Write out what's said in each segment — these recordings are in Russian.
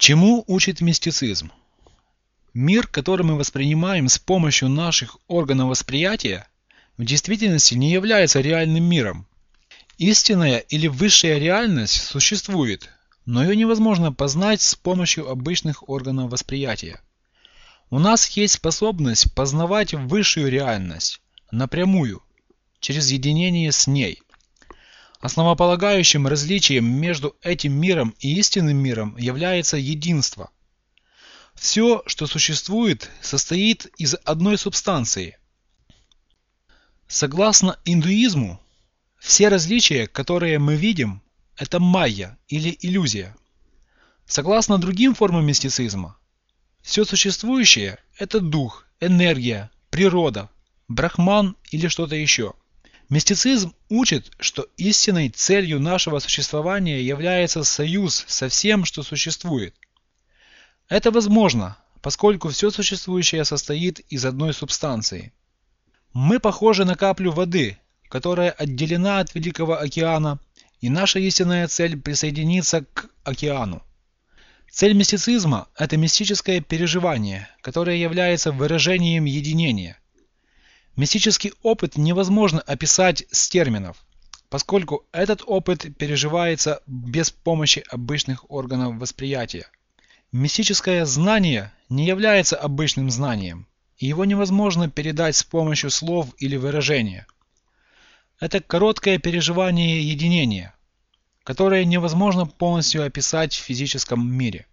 Чему учит мистицизм? Мир, который мы воспринимаем с помощью наших органов восприятия, в действительности не является реальным миром. Истинная или высшая реальность существует, но ее невозможно познать с помощью обычных органов восприятия. У нас есть способность познавать высшую реальность напрямую, через единение с ней. Основополагающим различием между этим миром и истинным миром является единство. Все, что существует, состоит из одной субстанции. Согласно индуизму, все различия, которые мы видим, это майя или иллюзия. Согласно другим формам мистицизма, все существующее – это дух, энергия, природа, брахман или что-то еще. Мистицизм учит, что истинной целью нашего существования является союз со всем, что существует. Это возможно, поскольку все существующее состоит из одной субстанции. Мы похожи на каплю воды, которая отделена от Великого океана, и наша истинная цель присоединиться к океану. Цель мистицизма – это мистическое переживание, которое является выражением единения. Мистический опыт невозможно описать с терминов, поскольку этот опыт переживается без помощи обычных органов восприятия. Мистическое знание не является обычным знанием, и его невозможно передать с помощью слов или выражения. Это короткое переживание единения, которое невозможно полностью описать в физическом мире.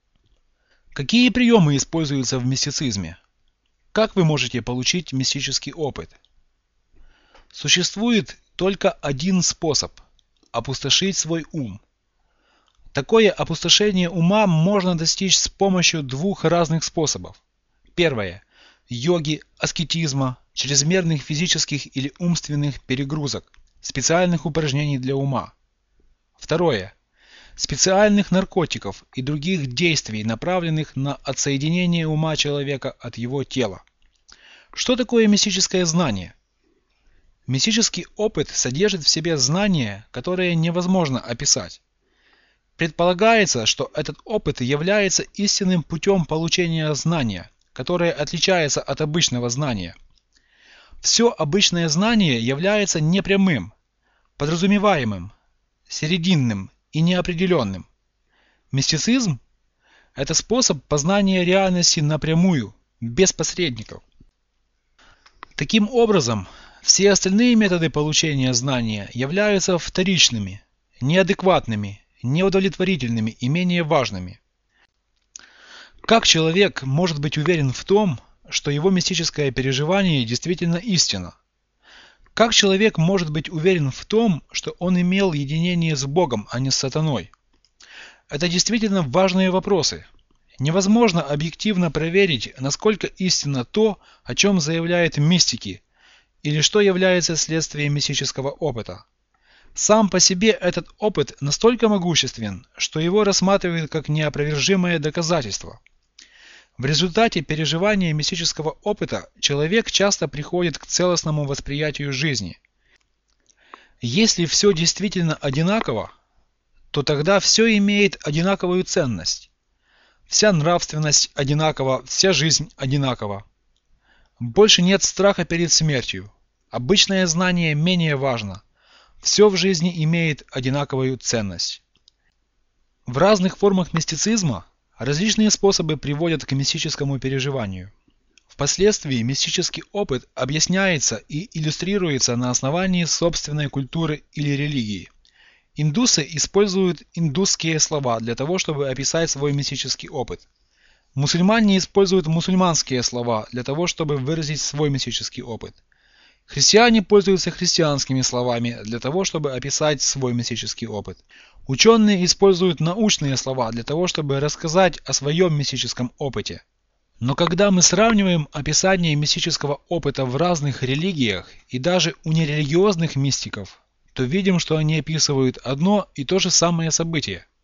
Какие приемы используются в мистицизме? Как вы можете получить мистический опыт? Существует только один способ – опустошить свой ум. Такое опустошение ума можно достичь с помощью двух разных способов. Первое – йоги, аскетизма, чрезмерных физических или умственных перегрузок, специальных упражнений для ума. Второе – специальных наркотиков и других действий, направленных на отсоединение ума человека от его тела. Что такое мистическое знание? Мистический опыт содержит в себе знание, которое невозможно описать. Предполагается, что этот опыт является истинным путем получения знания, которое отличается от обычного знания. Все обычное знание является непрямым, подразумеваемым, серединным и неопределенным. Мистицизм – это способ познания реальности напрямую, без посредников. Таким образом, все остальные методы получения знания являются вторичными, неадекватными, неудовлетворительными и менее важными. Как человек может быть уверен в том, что его мистическое переживание действительно истина? Как человек может быть уверен в том, что он имел единение с Богом, а не с сатаной? Это действительно важные вопросы. Невозможно объективно проверить, насколько истинно то, о чем заявляют мистики, или что является следствием мистического опыта. Сам по себе этот опыт настолько могуществен, что его рассматривают как неопровержимое доказательство. В результате переживания мистического опыта человек часто приходит к целостному восприятию жизни. Если все действительно одинаково, то тогда все имеет одинаковую ценность. Вся нравственность одинакова, вся жизнь одинакова. Больше нет страха перед смертью. Обычное знание менее важно. Все в жизни имеет одинаковую ценность. В разных формах мистицизма различные способы приводят к мистическому переживанию. Впоследствии мистический опыт объясняется и иллюстрируется на основании собственной культуры или религии. Индусы используют индусские слова для того, чтобы описать свой мистический опыт. Мусульмане используют мусульманские слова для того, чтобы выразить свой мистический опыт. Христиане пользуются христианскими словами для того, чтобы описать свой мистический опыт. Ученые используют научные слова для того, чтобы рассказать о своем мистическом опыте. Но когда мы сравниваем описание мистического опыта в разных религиях и даже у нерелигиозных мистиков, то видим, что они описывают одно и то же самое событие.